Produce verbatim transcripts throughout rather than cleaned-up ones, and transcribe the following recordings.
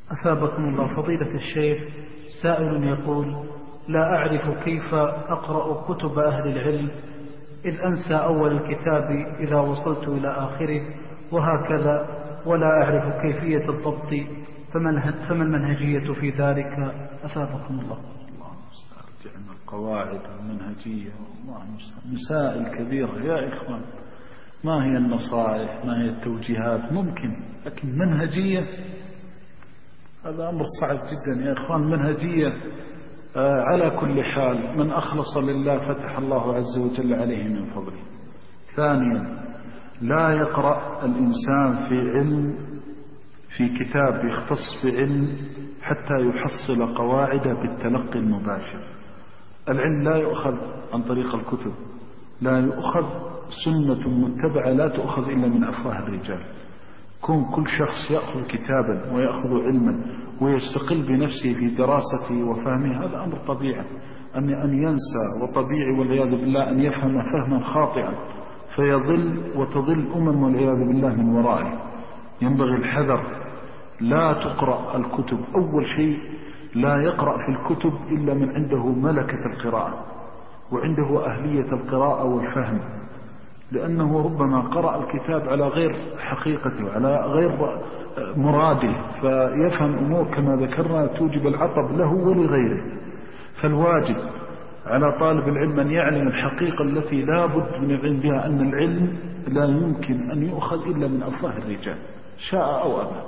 أثابكم الله فضيلة الشيخ. سائل يقول: لا أعرف كيف أقرأ كتب أهل العلم، إذ أنسى أول الكتاب إذا وصلت إلى آخره وهكذا، ولا أعرف كيفية الضبط، فما المنهجية في ذلك؟ أثابكم الله. الله المستعان. القواعد المنهجية مسائل كبيرة يا إخوان. ما هي النصائح، ما هي التوجيهات ممكن، لكن منهجية هذا أمر صعب جدا يا إخوان. منهجية آه على كل حال من أخلص لله فتح الله عز وجل عليه من فضله. ثانيا، لا يقرأ الإنسان في علم في كتاب يختص بعلم حتى يحصل قواعد بالتلقي المباشر. العلم لا يؤخذ عن طريق الكتب، لا يؤخذ، سنة متبعة لا تؤخذ إلا من أفواه الرجال. كون كل شخص يأخذ كتابا ويأخذ علما ويستقل بنفسه في دراسته وفهمه، هذا أمر طبيعي. أن أن ينسى، وطبيعي والعياذ بالله أن يفهم فهما خاطئا فيضل وتضل أمم والعياذ بالله من ورائه. ينبغي الحذر. لا تقرأ الكتب، أول شيء لا يقرأ في الكتب إلا من عنده ملكة القراءة وعنده أهلية القراءة والفهم، لأنه ربما قرأ الكتاب على غير حقيقته، على غير مراده، فيفهم أمور كما ذكرنا توجب العطب له ولغيره. فالواجب على طالب العلم أن يعلم الحقيقة التي لا بد من العلم بها، أن العلم لا يمكن أن يؤخذ إلا من أفواه الرجال شاء أو أبى.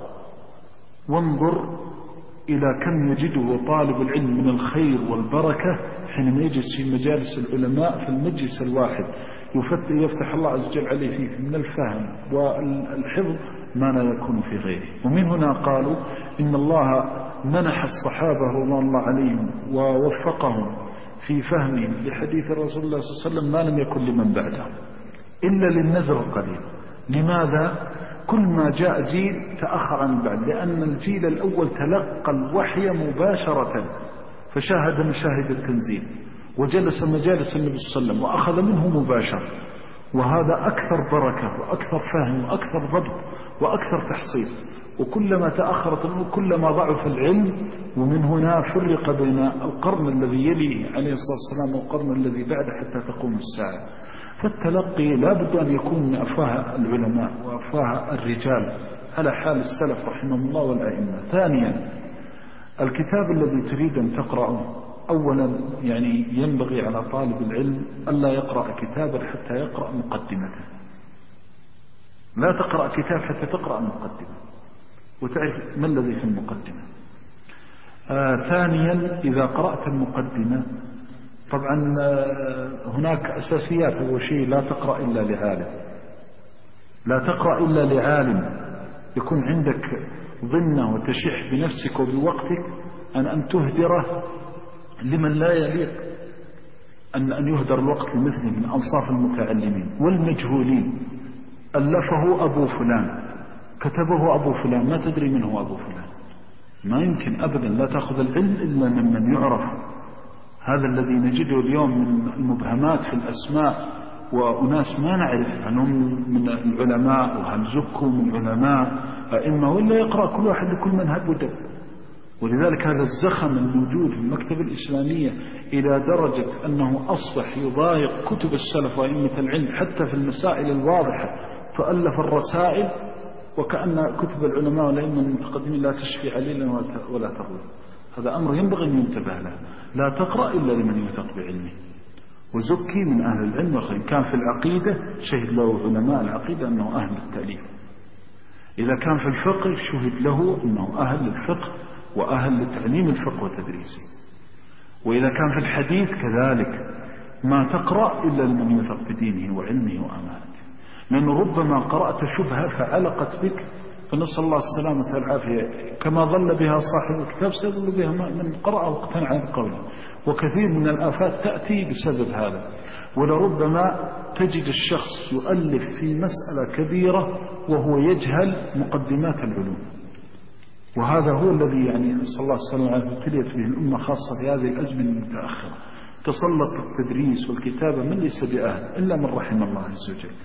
وانظر إلى كم يجده طالب العلم من الخير والبركة حينما يجلس في مجالس العلماء في المجلس الواحد، يفتح الله عز وجل عليه فيه من الفهم والحفظ ما لا يكون في غيره. ومن هنا قالوا إن الله منح الصحابة رضوان الله عليهم ووفقهم في فهمهم لحديث رسول الله صلى الله عليه وسلم ما لم يكن لمن بعده إلا للنذر القليل. لماذا؟ كل ما جاء جيل تأخر عن بعد، لأن الجيل الأول تلقى الوحي مباشرة فشاهد مشاهد التنزيل وجلس مجالس النبي صلى الله عليه وسلم وأخذ منه مباشرة، وهذا أكثر بركة وأكثر فهم وأكثر ضبط وأكثر تحصيل. وكلما تأخرت الأمور كلما ضعف العلم. ومن هنا فرق بين القرن الذي يليه عليه الصلاة والسلام والقرن الذي بعده حتى تقوم الساعة. فالتلقي لا بد أن يكون من أفواه العلماء وأفواه الرجال على حال السلف رحمهم الله والأئمة. ثانيا، الكتاب الذي تريد أن تقرأه أولا يعني ينبغي على طالب العلم ألا يقرأ كتابا حتى يقرأ مقدمته. لا تقرأ كتاب حتى تقرأ مقدمة وتعرف ما الذي في المقدمة. آه ثانيا، إذا قرأت المقدمة طبعا آه هناك أساسيات. هو شيء لا تقرأ إلا لعالم، لا تقرأ إلا لعالم يكون عندك ظنه وتشح بنفسك وبوقتك أن أن تهدره لمن لا يليق أن أن يهدر الوقت لمثله من أنصاف المتعلمين والمجهولين. ألفه أبو فلان، كتبه أبو فلان، ما تدري من هو أبو فلان. ما يمكن أبدا. لا تأخذ العلم إلا ممن يعرف. هذا الذي نجده اليوم من المبهمات في الأسماء، وأناس ما نعرف عنهم من العلماء وهل زكوا من علماء أئمة، ولا يقرأ كل واحد لكل من هب ودب. ولذلك هذا الزخم الموجود في المكتبة الإسلامية إلى درجة أنه أصبح يضايق كتب السلف وأئمة العلم حتى في المسائل الواضحة تؤلف الرسائل، وكأن كتب العلماء والأئمة المتقدمين لا تشفي عليلا ولا تروي. هذا أمر ينبغي أن ينتبه له. لا تقرأ إلا لمن يثق بعلمه. وزكي من أهل العلم والخير. كان في العقيدة شهد له علماء العقيدة أنه أهل التأليف. إذا كان في الفقه شهد له أنه أهل للفقه وأهل لتعليم الفقه وتدريسه. وإذا كان في الحديث كذلك ما تقرأ إلا لمن يثق بدينه وعلمه وأمانته. لأنه ربما قرأت شبهة فعلقت بك، فنسأل الله السلامة والعافية. كما ظل بها صاحب الكتاب سيظل بها من قرأ واقتنع بقوله. وكثير من الآفات تأتي بسبب هذا. ولربما تجد الشخص يؤلف في مسألة كبيرة وهو يجهل مقدمات العلوم، وهذا هو الذي يعني نسأل الله السلامة والعافية ابتليت به الأمة خاصة في هذه الأزمنة المتأخرة. تسلط التدريس والكتابة من ليس بأهل إلا من رحم الله عز وجل.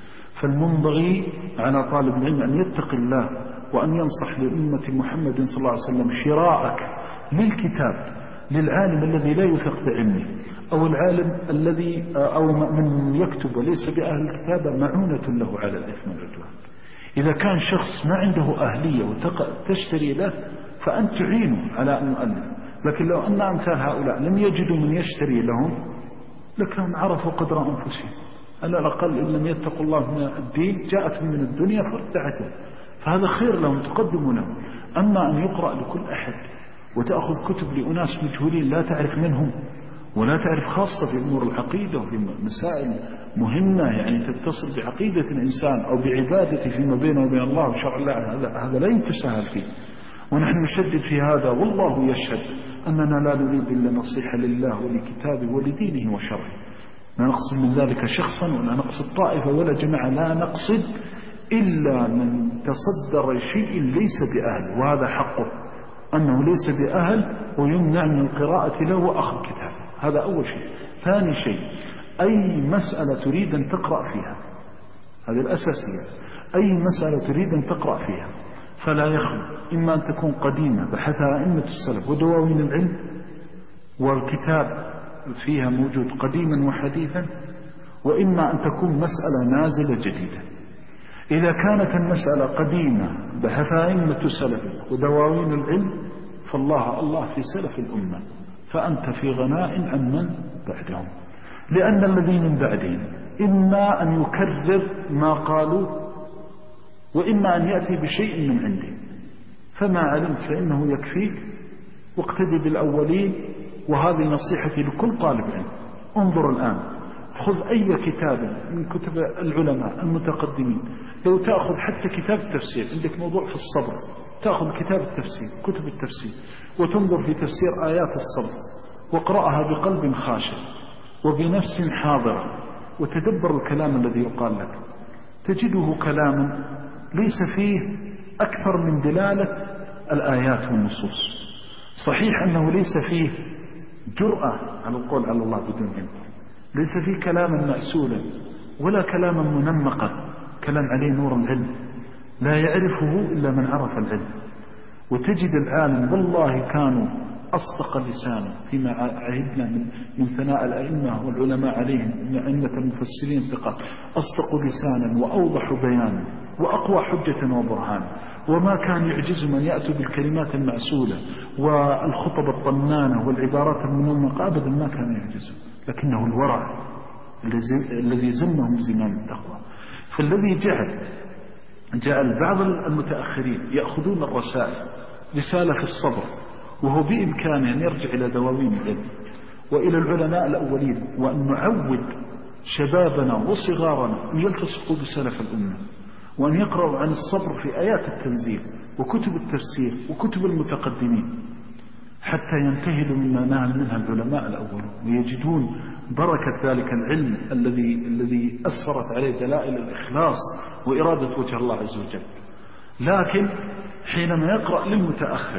فالمنبغي على طالب العلم أن يتقي الله وأن ينصح لأمة محمد صلى الله عليه وسلم شراءك للكتاب للعالم الذي لا يثق بعلمه، أو العالم الذي أو من يكتب وليس بأهل الكتابة معونة له على الإثم والعدوان. إذا كان شخص ما عنده أهلية وتشتري له فأنت تعينه على أن يؤلف، لكن لو أن أمثال هؤلاء لم يجدوا من يشتري لهم لكنهم عرفوا قدر أنفسهم، على الأقل إن لم يتقوا الله من الدين جاءت من الدنيا فارتعته، فهذا خير لهم تقدم لهم. أما أن يقرأ لكل أحد وتأخذ كتب لأناس مجهولين لا تعرف منهم ولا تعرف، خاصة في أمور العقيدة وفي مسائل مهمة يعني تتصل بعقيدة الإنسان أو بعبادته فيما بينه وبين الله وشرع الله، هذا لا يتساهل فيه. ونحن نشدد في هذا والله يشهد أننا لا نريد إلا نصيحة لله ولكتابه ولدينه وشرعه، لا نقصد من ذلك شخصا ولا نقصد طائفة ولا جماعة، لا نقصد إلا من تصدر شيء ليس بأهل، وهذا حقه أنه ليس بأهل ويمنع من القراءة له وأخذ كتابه، هذا أول شيء. ثاني شيء، أي مسألة تريد أن تقرأ فيها، هذه الأساسية، أي مسألة تريد أن تقرأ فيها فلا يخلو إما أن تكون قديمة بحثها أئمة السلف ودواوين العلم والكتاب فيها موجود قديما وحديثا، وإما أن تكون مسألة نازلة جديدة. إذا كانت المسألة قديمة بحثها أئمة السلف ودواوين العلم فالله الله في سلف الأمة، فأنت في غناء عن من بعدهم، لأن الذي من بعدهم إما أن يكرر ما قالوا وإما أن يأتي بشيء من عنده، فما علمت فإنه يكفيك واقتدي بالأولين. وهذه نصيحتي لكل طالب علم. انظر الآن، خذ أي كتاب من كتب العلماء المتقدمين، لو تأخذ حتى كتاب التفسير، عندك موضوع في الصبر، تأخذ كتاب التفسير كتب التفسير وتنظر في تفسير آيات الصبر واقرأها بقلب خاشع وبنفس حاضرة وتدبر الكلام الذي يقال لك، تجده كلاما ليس فيه أكثر من دلالة الآيات والنصوص. صحيح أنه ليس فيه جرأة على القول على الله بدون علم، ليس فيه كلاما مأسولا ولا كلاما منمقا، كلام عليه نور العلم لا يعرفه إلا من عرف العلم. وتجد العالم والله كانوا أصدق لسانا فيما عهدنا من, من ثناء الأئمة والعلماء عليهم من أئمة المفسرين ثقات، أصدق لسانا وأوضح بيانا وأقوى حجة وبرهان، وما كان يعجز من يأتي بالكلمات المعسولة والخطب الطنانة والعبارات المنمقة أبدا ما كان يعجز، لكنه الورع الذي زمهم زمام التقوى. فالذي جعل جعل بعض المتأخرين يأخذون الرسائل رسالة في الصبر، وهو بإمكانه أن يرجع إلى دواوين العلم وإلى العلماء الأولين، وأن نعود شبابنا وصغارنا أن يلتصقوا بسلف الأمة وأن يقرأوا عن الصبر في آيات التنزيل وكتب التفسير وكتب المتقدمين حتى ينتهلوا مما نهى منها العلماء الأولون ويجدون بركة ذلك العلم الذي الذي أسفرت عليه دلائل الإخلاص وإرادة وجه الله عز وجل. لكن حينما يقرأ للمتأخر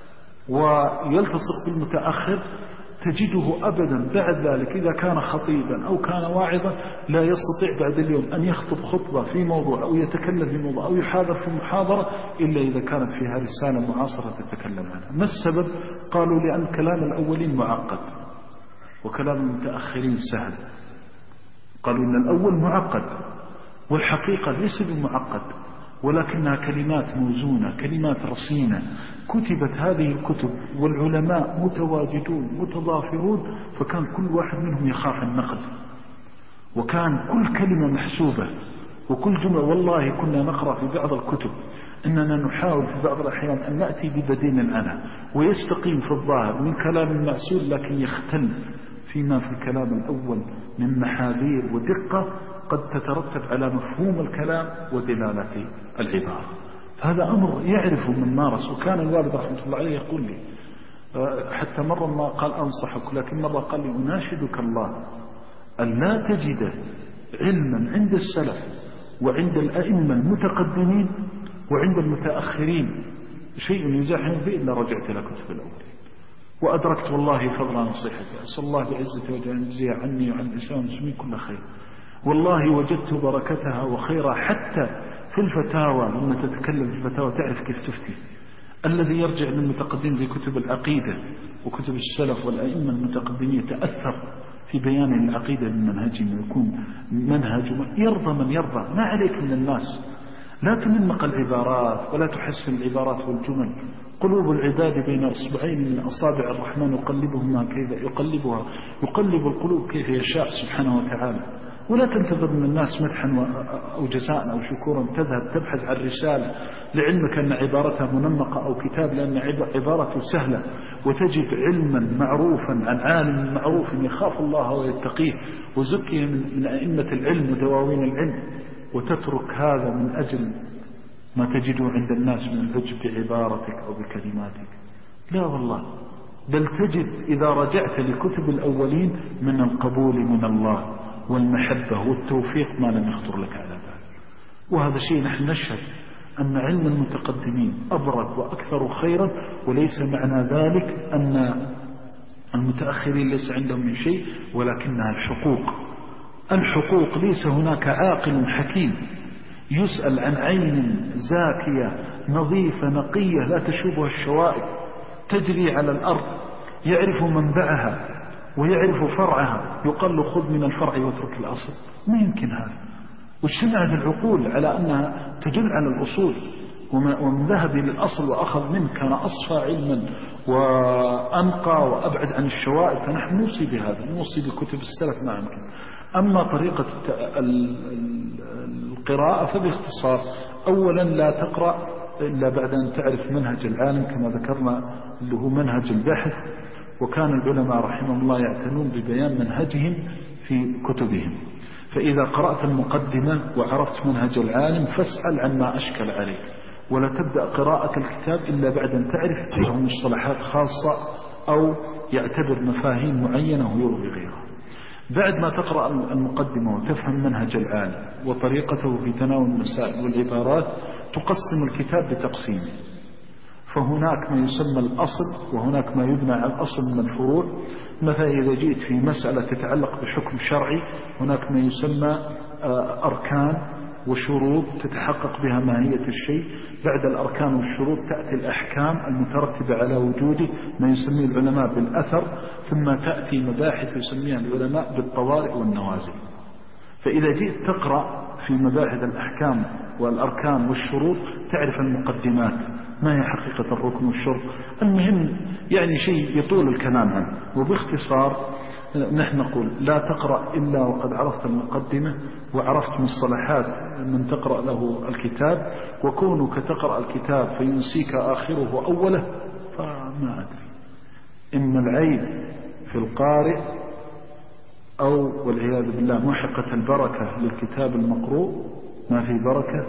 ويلتصق بالمتأخر تجده أبدا بعد ذلك إذا كان خطيبا أو كان واعظا لا يستطيع بعد اليوم أن يخطب خطبة في موضوع أو يتكلم في موضوع أو يحاضر في محاضرة إلا إذا كانت فيها رسالة معاصرة تتكلم عنها. ما السبب؟ قالوا لأن كلام الأولين معقد وكلام المتأخرين سهل. قالوا إن الأول معقد والحقيقة ليس بمعقد، ولكنها كلمات موزونة، كلمات رصينة، كتبت هذه الكتب والعلماء متواجدون متضافرون، فكان كل واحد منهم يخاف النقد، وكان كل كلمة محسوبة وكل جملة. والله كنا نقرأ في بعض الكتب إننا نحاول في بعض الأحيان أن نأتي ببديل عنها ويستقيم في الظاهر من كلام معسول، لكن يختل فيما في الكلام الأول من محاذير ودقة قد تترتب على مفهوم الكلام ودلالة العبارة. هذا أمر يعرفه من مارس. وكان الوالد رحمة الله عليه يقول لي حتى مرة ما قال أنصحك، لكن مرة قال لي أناشدك الله أن لا تجد علما عند السلف وعند الأئمة المتقدمين وعند المتأخرين شيء يزاحم به إلا رجعت إلى كتب الأولين وأدركت والله فضل نصيحتي. أسأل الله بعزة وجل أن يجزي عني وعن الإسلام المسلمين كل خير. والله وجدت بركتها وخيرها حتى في الفتاوى. لما تتكلم في الفتاوى تعرف كيف تفتي. الذي يرجع للمتقدمين في كتب العقيدة وكتب السلف والأئمة المتقدمين يتأثر في بيان العقيدة المنهجي ويكون منهج يرضى من يرضى. ما عليك من الناس، لا تنمق العبارات ولا تحسن العبارات والجمل. قلوب العباد بين أصبعين من أصابع الرحمن يقلبهما كيف يقلبها يقلب القلوب كيف يشاء سبحانه وتعالى. ولا تنتظر من الناس مدحا أو جزاء أو شكورا. تذهب تبحث عن رسالة لعلمك أن عبارتها منمقة أو كتاب لأن عبارته سهلة، وتجد علما معروفا عن عالم معروف يخاف الله ويتقيه وزكي من أئمة العلم ودواوين العلم، وتترك هذا من أجل ما تجده عند الناس من العجب بعبارتك أو بكلماتك. لا والله، بل تجد إذا رجعت لكتب الأولين من القبول من الله والمحبة والتوفيق ما لم يخطر لك على بال. وهذا شيء نحن نشهد أن علم المتقدمين أبرك وأكثر خيرا، وليس معنى ذلك أن المتأخرين ليس عندهم من شيء، ولكنها الحقوق. الحقوق ليس هناك عاقل حكيم يسأل عن عين زاكية نظيفة نقية لا تشوبها الشوائب تجري على الأرض، يعرف منبعها ويعرف فرعها، يقال له خذ من الفرع واترك الأصل. ما يمكن هذا. واجتمعت العقول على أنها تدل على الأصول، ومن ذهب للأصل وأخذ منه كان أصفى علما وأنقى وأبعد عن الشوائب. فنحن نوصي بهذا، نوصي بكتب السلف ما يمكن. أما طريقة القراءة فباختصار، أولا لا تقرأ إلا بعد أن تعرف منهج العالم كما ذكرنا اللي هو منهج البحث. وكان العلماء رحمهم الله يعتنون ببيان منهجهم في كتبهم. فإذا قرأت المقدمة وعرفت منهج العالم فاسأل عن ما أشكل عليك، ولا تبدأ قراءة الكتاب إلا بعد أن تعرف له مصطلحات خاصة أو يعتبر مفاهيم معينة ويلغي غيرها. بعد ما تقرأ المقدمة وتفهم منهج العالم وطريقته في تناول المسائل والعبارات تقسم الكتاب بتقسيمه. فهناك ما يسمى الأصل وهناك ما يبنى على الأصل من الفروع. مثلا إذا جئت في مسألة تتعلق بحكم شرعي هناك ما يسمى أركان وشروط تتحقق بها ماهية الشيء. بعد الأركان والشروط تأتي الأحكام المترتبة على وجوده ما يسميه العلماء بالأثر، ثم تأتي مباحث يسميها العلماء بالطوارئ والنوازل. فإذا جئت تقرأ في مباحث الأحكام والأركان والشروط تعرف المقدمات ما هي حقيقة الركن والشرط. المهم يعني شيء يطول الكلام عنه. وباختصار نحن نقول لا تقرأ إلا وقد عرفت المقدمة وعرفت مصطلحات من تقرأ له الكتاب. وكونك تقرأ الكتاب فينسيك آخره وأوله فما أدري، إما العيب في القارئ أو والعياذ بالله محقة البركة للكتاب المقروء ما في بركة،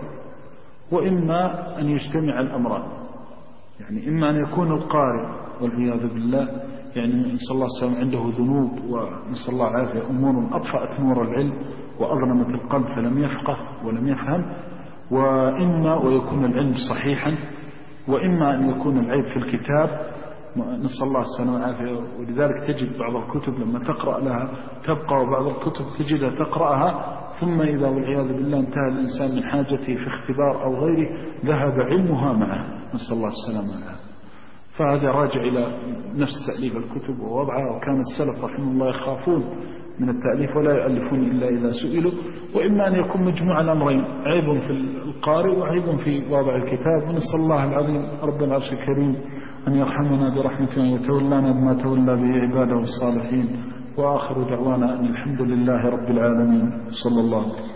وإما أن يجتمع الأمران. يعني إما أن يكون القارئ والعياذ بالله يعني نسأل الله السلام عنده ذنوب ونسأل الله عافية أمور أطفأت نور العلم وأظلمت القلب فلم يفقه ولم يفهم، وإما ويكون العلم صحيحا، وإما أن يكون العيب في الكتاب نسأل الله السلام والعافية. ولذلك تجد بعض الكتب لما تقرأ لها تبقى، وبعض الكتب تجدها تقرأها ثم إذا والعياذ بالله انتهى الإنسان من حاجته في اختبار أو غيره ذهب علمها معه نسأل الله السلام والعافية. فهذا راجع إلى نفس تأليف الكتب ووضعها. وكان السلف رحمه الله يخافون من التأليف ولا يؤلفون إلا إذا سئلوا. وإما أن يكون مجموع الأمرين، عيب في القارئ وعيب في وضع الكتاب. ونسأل الله العظيم رب العرش الكريم أن يرحمنا برحمته ويتولانا بما تولى به عباده الصالحين. وآخر دعوانا أن الحمد لله رب العالمين. صلى الله عليه وسلم.